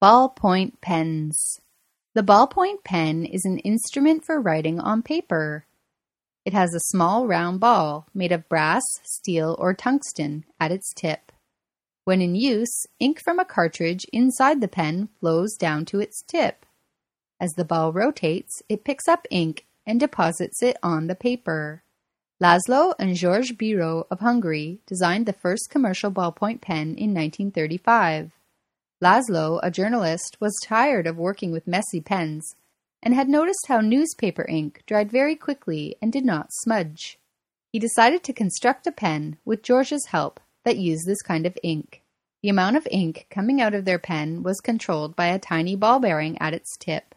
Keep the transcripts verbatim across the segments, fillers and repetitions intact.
Ballpoint pens. The ballpoint pen is an instrument for writing on paper. It has a small round ball made of brass, steel, or tungsten at its tip. When in use, ink from a cartridge inside the pen flows down to its tip. As the ball rotates, it picks up ink and deposits it on the paper. Laszlo and George Biro of Hungary designed the first commercial ballpoint pen in nineteen thirty-five. Laszlo, a journalist, was tired of working with messy pens and had noticed how newspaper ink dried very quickly and did not smudge. He decided to construct a pen, with George's help, that used this kind of ink. The amount of ink coming out of their pen was controlled by a tiny ball bearing at its tip.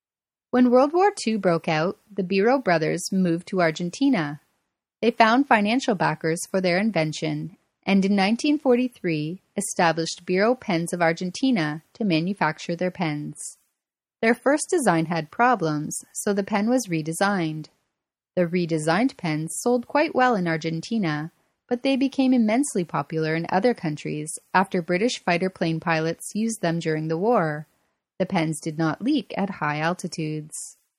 When World War Two broke out, the Biro brothers moved to Argentina. They found financial backers for their invention and in nineteen forty-three established Biro Pens of Argentina to manufacture their pens. Their first design had problems, so the pen was redesigned. The redesigned pens sold quite well in Argentina, but they became immensely popular in other countries after British fighter plane pilots used them during the war. The pens did not leak at high altitudes.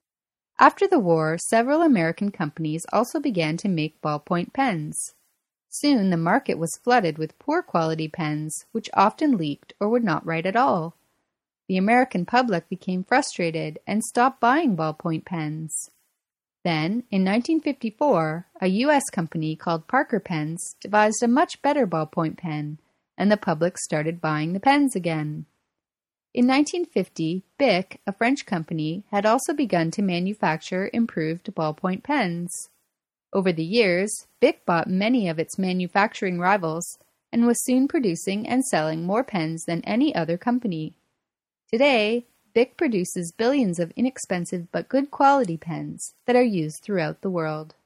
After the war, several American companies also began to make ballpoint pens. Soon the market was flooded with poor quality pens, which often leaked or would not write at all. The American public became frustrated and stopped buying ballpoint pens. Then, in nineteen fifty-four, a U S company called Parker Pens devised a much better ballpoint pen, and the public started buying the pens again. In nineteen fifty, Bic, a French company, had also begun to manufacture improved ballpoint pens. Over the years, Bic bought many of its manufacturing rivals and was soon producing and selling more pens than any other company. Today, Bic produces billions of inexpensive but good quality pens that are used throughout the world.